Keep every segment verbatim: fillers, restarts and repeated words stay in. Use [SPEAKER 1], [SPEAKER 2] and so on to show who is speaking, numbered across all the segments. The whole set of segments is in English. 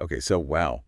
[SPEAKER 1] Okay, so wow.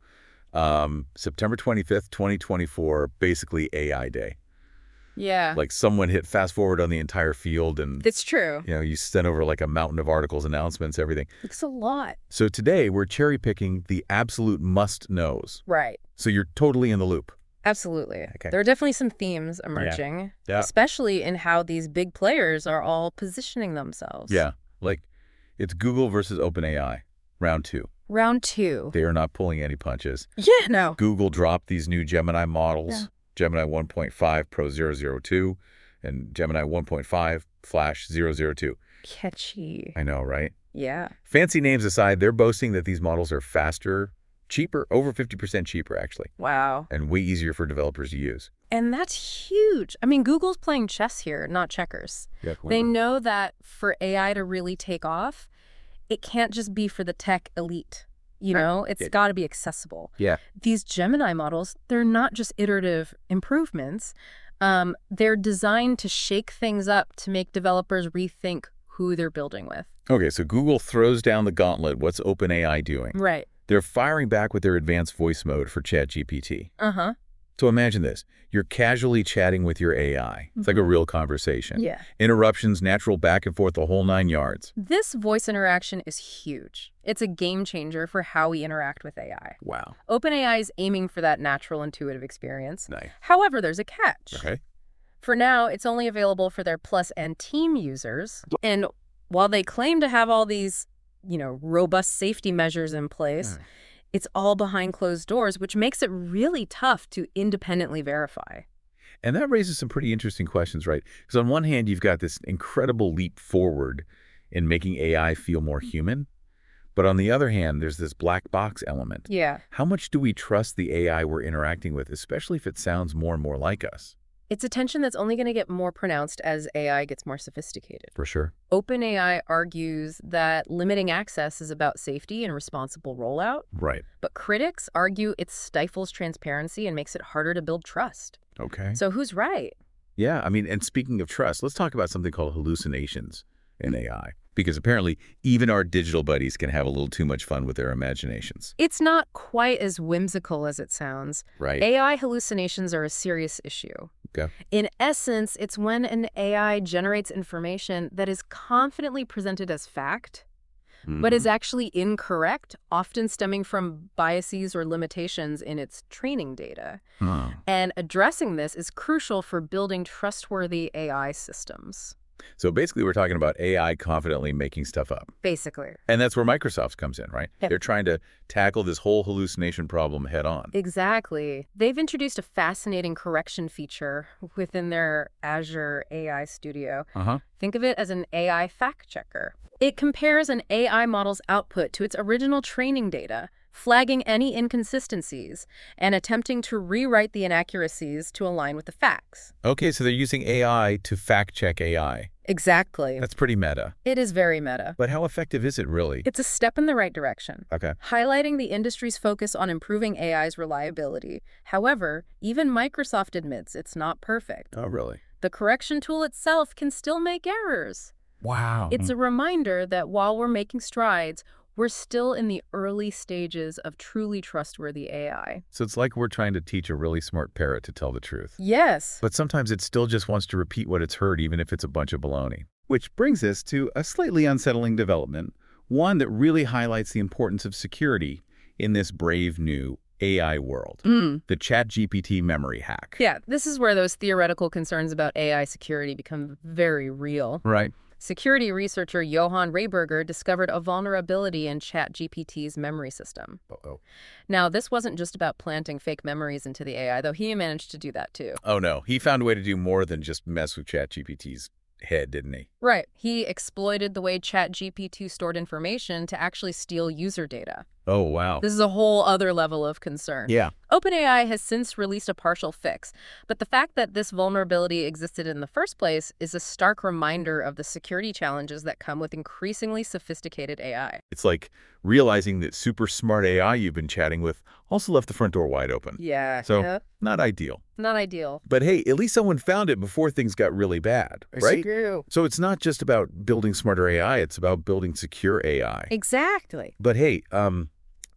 [SPEAKER 1] Um, September twenty-fifth, twenty twenty-four, basically A I day.
[SPEAKER 2] Yeah.
[SPEAKER 1] Like someone hit fast forward on the entire field and,
[SPEAKER 2] That's true.
[SPEAKER 1] you know, you sent over like a mountain of articles, announcements, everything.
[SPEAKER 2] It's a lot.
[SPEAKER 1] So today we're cherry picking the absolute must knows.
[SPEAKER 2] Right.
[SPEAKER 1] So you're totally in the loop.
[SPEAKER 2] Absolutely.
[SPEAKER 1] Okay.
[SPEAKER 2] There are definitely some themes emerging,
[SPEAKER 1] Yeah.
[SPEAKER 2] especially in how these big players are all positioning themselves.
[SPEAKER 1] Yeah. Like it's Google versus OpenAI, round two.
[SPEAKER 2] Round two.
[SPEAKER 1] They are not pulling any punches.
[SPEAKER 2] Yeah, no.
[SPEAKER 1] Google dropped these new Gemini models,
[SPEAKER 2] Yeah.
[SPEAKER 1] Gemini one point five Pro zero zero two and Gemini one point five Flash zero zero two.
[SPEAKER 2] Catchy.
[SPEAKER 1] I know, right?
[SPEAKER 2] Yeah.
[SPEAKER 1] Fancy names aside, they're boasting that these models are faster, cheaper, over fifty percent cheaper, actually,
[SPEAKER 2] Wow.
[SPEAKER 1] and way easier for developers to use.
[SPEAKER 2] And that's huge. I mean, Google's playing chess here, not checkers.
[SPEAKER 1] Yeah,
[SPEAKER 2] They know that for A I to really take off, it can't just be for the tech elite. You know, it's
[SPEAKER 1] Yeah.
[SPEAKER 2] got to be accessible.
[SPEAKER 1] Yeah.
[SPEAKER 2] These Gemini models, they're not just iterative improvements. Um, they're designed to shake things up to make developers rethink who they're building with.
[SPEAKER 1] Okay, so Google throws down the gauntlet. What's OpenAI doing?
[SPEAKER 2] Right.
[SPEAKER 1] They're firing back with their advanced voice mode for ChatGPT.
[SPEAKER 2] Uh-huh.
[SPEAKER 1] So imagine this. You're casually chatting with your A I. It's like a real conversation.
[SPEAKER 2] Yeah.
[SPEAKER 1] Interruptions, natural back and forth, the whole nine yards.
[SPEAKER 2] This voice interaction is huge. It's a game changer for how we interact with A I.
[SPEAKER 1] Wow.
[SPEAKER 2] OpenAI is aiming for that natural, intuitive experience.
[SPEAKER 1] Nice.
[SPEAKER 2] However, there's a catch.
[SPEAKER 1] Okay.
[SPEAKER 2] For now, it's only available for their Plus and Team users. And while they claim to have all these, you know, robust safety measures in place,
[SPEAKER 1] Hmm.
[SPEAKER 2] it's all behind closed doors, which makes it really tough to independently verify.
[SPEAKER 1] And that raises some pretty interesting questions, right? Because on one hand, you've got this incredible leap forward in making A I feel more human. But on the other hand, there's this black box element.
[SPEAKER 2] Yeah.
[SPEAKER 1] How much do we trust the A I we're interacting with, especially if it sounds more and more like us?
[SPEAKER 2] It's a tension that's only going to get more pronounced as A I gets more sophisticated.
[SPEAKER 1] For sure.
[SPEAKER 2] OpenAI argues that limiting access is about safety and responsible rollout,
[SPEAKER 1] Right.
[SPEAKER 2] but critics argue it stifles transparency and makes it harder to build trust.
[SPEAKER 1] Okay.
[SPEAKER 2] So who's right?
[SPEAKER 1] Yeah, I mean, and speaking of trust, let's talk about something called hallucinations in A I. Because apparently, even our digital buddies can have a little too much fun with their imaginations.
[SPEAKER 2] It's not quite as whimsical as it sounds.
[SPEAKER 1] Right.
[SPEAKER 2] A I hallucinations are a serious issue.
[SPEAKER 1] Okay.
[SPEAKER 2] In essence, it's when an A I generates information that is confidently presented as fact, but is actually incorrect, often stemming from biases or limitations in its training data.
[SPEAKER 1] Huh.
[SPEAKER 2] And addressing this is crucial for building trustworthy A I systems.
[SPEAKER 1] So basically, we're talking about A I confidently making stuff up.
[SPEAKER 2] Basically.
[SPEAKER 1] And that's where Microsoft comes in, right?
[SPEAKER 2] Yeah.
[SPEAKER 1] They're trying to tackle this whole hallucination problem head on.
[SPEAKER 2] Exactly. They've introduced a fascinating correction feature within their Azure A I Studio.
[SPEAKER 1] Uh-huh.
[SPEAKER 2] Think of it as an A I fact checker. It compares an A I model's output to its original training data, flagging any inconsistencies and attempting to rewrite the inaccuracies to align with the facts.
[SPEAKER 1] Okay, so they're using A I to fact-check A I.
[SPEAKER 2] Exactly.
[SPEAKER 1] That's pretty meta.
[SPEAKER 2] It is very meta.
[SPEAKER 1] But how effective is it really?
[SPEAKER 2] It's a step in the right direction,
[SPEAKER 1] Okay.
[SPEAKER 2] highlighting the industry's focus on improving A I's reliability. However, even Microsoft admits it's not perfect.
[SPEAKER 1] Oh, really?
[SPEAKER 2] The correction tool itself can still make errors.
[SPEAKER 1] Wow.
[SPEAKER 2] It's a reminder that while we're making strides, we're still in the early stages of truly trustworthy A I.
[SPEAKER 1] So it's like we're trying to teach a really smart parrot to tell the truth.
[SPEAKER 2] Yes.
[SPEAKER 1] But sometimes it still just wants to repeat what it's heard, even if it's a bunch of baloney. Which brings us to a slightly unsettling development, one that really highlights the importance of security in this brave new A I world.
[SPEAKER 2] Mm.
[SPEAKER 1] The ChatGPT memory hack.
[SPEAKER 2] Yeah, this is where those theoretical concerns about A I security become very real.
[SPEAKER 1] Right.
[SPEAKER 2] Security researcher Johan Rayberger discovered a vulnerability in ChatGPT's memory system.
[SPEAKER 1] Uh-oh.
[SPEAKER 2] Now, this wasn't just about planting fake memories into the A I, though he managed to do that too.
[SPEAKER 1] Oh, no. He found a way to do more than just mess with ChatGPT's head, didn't he?
[SPEAKER 2] Right. He exploited the way ChatGPT stored information to actually steal user data.
[SPEAKER 1] Oh, wow.
[SPEAKER 2] This is a whole other level of concern.
[SPEAKER 1] Yeah.
[SPEAKER 2] OpenAI has since released a partial fix, but the fact that this vulnerability existed in the first place is a stark reminder of the security challenges that come with increasingly sophisticated A I.
[SPEAKER 1] It's like realizing that super smart A I you've been chatting with also left the front door wide open.
[SPEAKER 2] Yeah.
[SPEAKER 1] So,
[SPEAKER 2] yeah.
[SPEAKER 1] not ideal.
[SPEAKER 2] Not ideal.
[SPEAKER 1] But hey, at least someone found it before things got really bad, right?
[SPEAKER 2] True.
[SPEAKER 1] So it's not just about building smarter A I, it's about building secure A I.
[SPEAKER 2] Exactly.
[SPEAKER 1] But hey, um,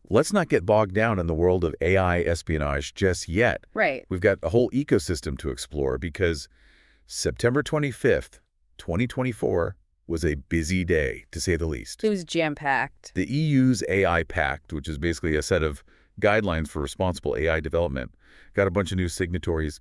[SPEAKER 1] let's not get bogged down in the world of A I espionage just yet.
[SPEAKER 2] Right.
[SPEAKER 1] We've got a whole ecosystem to explore because September twenty-fifth, twenty twenty-four was a busy day, to say the least.
[SPEAKER 2] It was jam-packed.
[SPEAKER 1] The E U's A I Pact, which is basically a set of guidelines for responsible A I development, got a bunch of new signatories.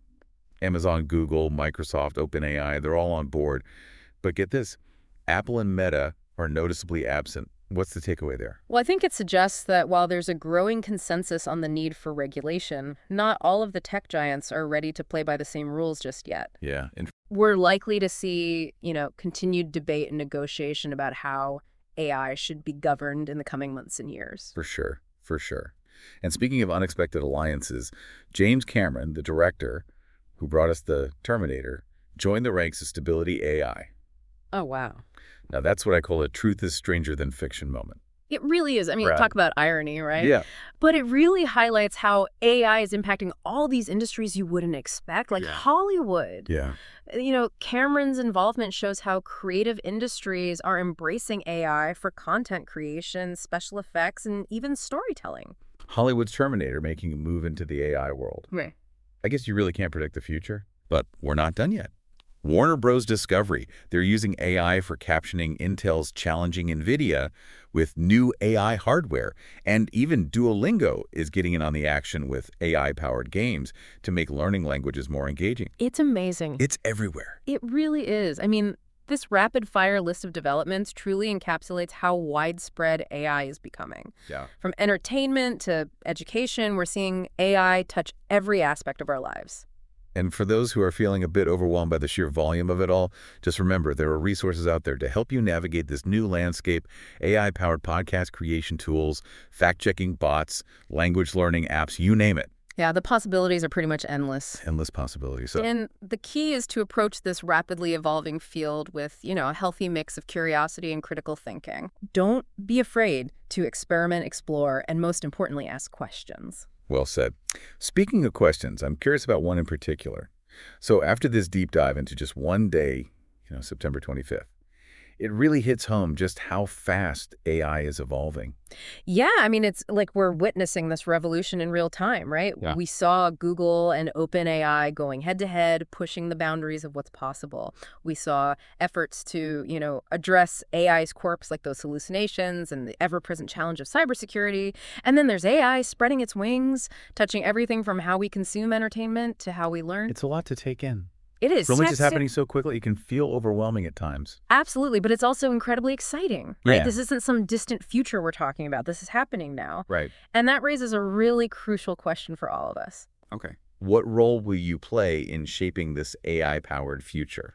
[SPEAKER 1] Amazon, Google, Microsoft, OpenAI, they're all on board. But get this, Apple and Meta are noticeably absent. What's the takeaway there?
[SPEAKER 2] Well, I think it suggests that while there's a growing consensus on the need for regulation, not all of the tech giants are ready to play by the same rules just yet.
[SPEAKER 1] Yeah. And
[SPEAKER 2] We're likely to see, you know, continued debate and negotiation about how A I should be governed in the coming months and years.
[SPEAKER 1] For sure, for sure. And speaking of unexpected alliances, James Cameron, the director who brought us the Terminator, joined the ranks of Stability A I.
[SPEAKER 2] Oh, wow.
[SPEAKER 1] Now, that's what I call a truth is stranger than fiction moment.
[SPEAKER 2] It really is. I mean,
[SPEAKER 1] Right.
[SPEAKER 2] talk about irony, right?
[SPEAKER 1] Yeah.
[SPEAKER 2] But it really highlights how A I is impacting all these industries you wouldn't expect, like
[SPEAKER 1] Yeah.
[SPEAKER 2] Hollywood.
[SPEAKER 1] Yeah.
[SPEAKER 2] You know, Cameron's involvement shows how creative industries are embracing A I for content creation, special effects, and even storytelling.
[SPEAKER 1] Hollywood's Terminator making a move into the A I world.
[SPEAKER 2] Right.
[SPEAKER 1] I guess you really can't predict the future, but we're not done yet. Warner Bros. Discovery, they're using A I for captioning Intel's challenging NVIDIA with new A I hardware. And even Duolingo is getting in on the action with A I-powered games to make learning languages more engaging.
[SPEAKER 2] It's amazing.
[SPEAKER 1] It's everywhere.
[SPEAKER 2] It really is. I mean, this rapid-fire list of developments truly encapsulates how widespread A I is becoming.
[SPEAKER 1] Yeah.
[SPEAKER 2] From entertainment to education, we're seeing A I touch every aspect of our lives.
[SPEAKER 1] And for those who are feeling a bit overwhelmed by the sheer volume of it all, just remember there are resources out there to help you navigate this new landscape: A I-powered podcast creation tools, fact-checking bots, language learning apps, you name it.
[SPEAKER 2] Yeah, the possibilities are pretty much endless.
[SPEAKER 1] Endless possibilities. So,
[SPEAKER 2] And the key is to approach this rapidly evolving field with, you know, a healthy mix of curiosity and critical thinking. Don't be afraid to experiment, explore, and most importantly, ask questions.
[SPEAKER 1] well said. Speaking of questions, I'm curious about one in particular. So after this deep dive into just one day, you know, September twenty-fifth, it really hits home just how fast A I is evolving.
[SPEAKER 2] Yeah, I mean, it's like we're witnessing this revolution in real time, right?
[SPEAKER 1] Yeah.
[SPEAKER 2] We saw Google and OpenAI going head-to-head, pushing the boundaries of what's possible. We saw efforts to, you know, address A I's quirks like those hallucinations and the ever-present challenge of cybersecurity. And then there's A I spreading its wings, touching everything from how we consume entertainment to how we learn.
[SPEAKER 1] It's a lot to take in.
[SPEAKER 2] It is.
[SPEAKER 1] So much is
[SPEAKER 2] Sat-
[SPEAKER 1] happening so quickly, it can feel overwhelming at times.
[SPEAKER 2] Absolutely, but it's also incredibly exciting, right?
[SPEAKER 1] Yeah.
[SPEAKER 2] This isn't some distant future we're talking about. This is happening now.
[SPEAKER 1] Right.
[SPEAKER 2] And that raises a really crucial question for all of us.
[SPEAKER 1] Okay. What role will you play in shaping this A I-powered future?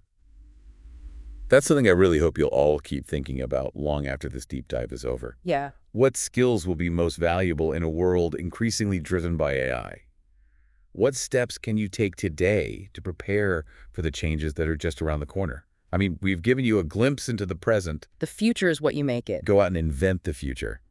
[SPEAKER 1] That's something I really hope you'll all keep thinking about long after this deep dive is over.
[SPEAKER 2] Yeah.
[SPEAKER 1] What skills will be most valuable in a world increasingly driven by A I? What steps can you take today to prepare for the changes that are just around the corner? I mean, we've given you a glimpse into the present.
[SPEAKER 2] The future is what you make it.
[SPEAKER 1] Go out and invent the future.